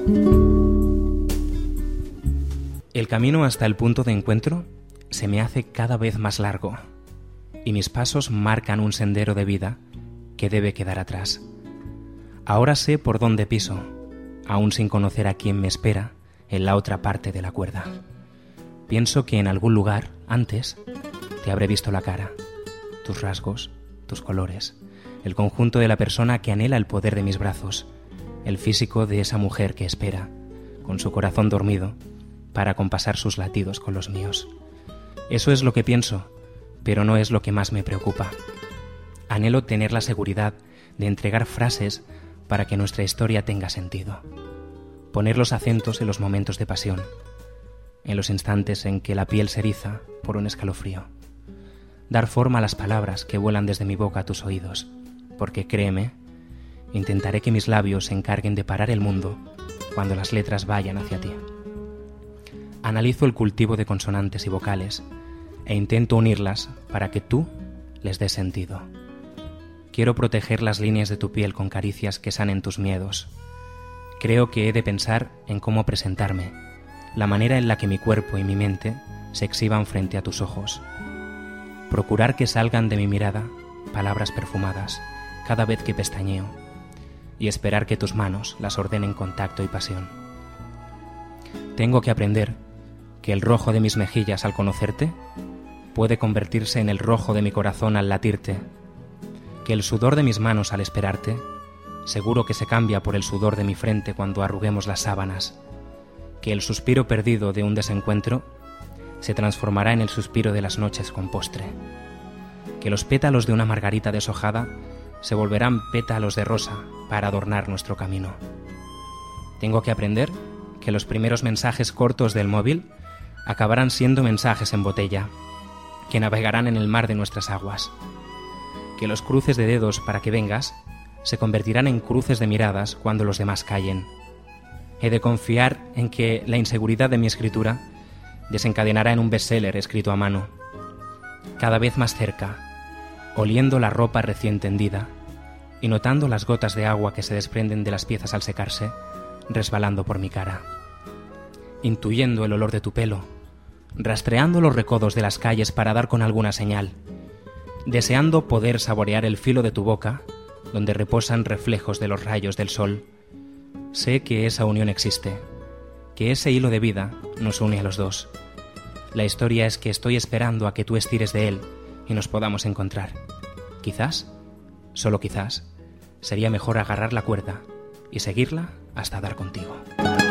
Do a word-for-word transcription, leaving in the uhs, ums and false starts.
El camino hasta el punto de encuentro se me hace cada vez más largo y mis pasos marcan un sendero de vida que debe quedar atrás. Ahora sé por dónde piso, aún sin conocer a quién me espera en la otra parte de la cuerda. Pienso que en algún lugar, antes, te habré visto la cara, tus rasgos, tus colores, el conjunto de la persona que anhela el poder de mis brazos, el físico de esa mujer que espera, con su corazón dormido, para compasar sus latidos con los míos. Eso es lo que pienso, pero no es lo que más me preocupa. Anhelo tener la seguridad de entregar frases para que nuestra historia tenga sentido. Poner los acentos en los momentos de pasión, en los instantes en que la piel se eriza por un escalofrío. Dar forma a las palabras que vuelan desde mi boca a tus oídos, porque créeme, intentaré que mis labios se encarguen de parar el mundo cuando las letras vayan hacia ti. Analizo el cultivo de consonantes y vocales e intento unirlas para que tú les des sentido. Quiero proteger las líneas de tu piel con caricias que sanen tus miedos. Creo que he de pensar en cómo presentarme, la manera en la que mi cuerpo y mi mente se exhiban frente a tus ojos. Procurar que salgan de mi mirada palabras perfumadas cada vez que pestañeo y esperar que tus manos las ordenen con tacto y pasión. Tengo que aprender que el rojo de mis mejillas al conocerte puede convertirse en el rojo de mi corazón al latirte, que el sudor de mis manos al esperarte seguro que se cambia por el sudor de mi frente cuando arruguemos las sábanas, que el suspiro perdido de un desencuentro se transformará en el suspiro de las noches con postre, que los pétalos de una margarita deshojada se volverán pétalos de rosa para adornar nuestro camino. Tengo que aprender que los primeros mensajes cortos del móvil acabarán siendo mensajes en botella, que navegarán en el mar de nuestras aguas, que los cruces de dedos para que vengas se convertirán en cruces de miradas cuando los demás callen. He de confiar en que la inseguridad de mi escritura desencadenará en un bestseller escrito a mano, cada vez más cerca, oliendo la ropa recién tendida y notando las gotas de agua que se desprenden de las piezas al secarse, resbalando por mi cara, intuyendo el olor de tu pelo, rastreando los recodos de las calles para dar con alguna señal, deseando poder saborear el filo de tu boca, donde reposan reflejos de los rayos del sol. Sé que esa unión existe, que ese hilo de vida nos une a los dos. La historia es que estoy esperando a que tú estires de él y nos podamos encontrar. Quizás, solo quizás, sería mejor agarrar la cuerda y seguirla hasta dar contigo.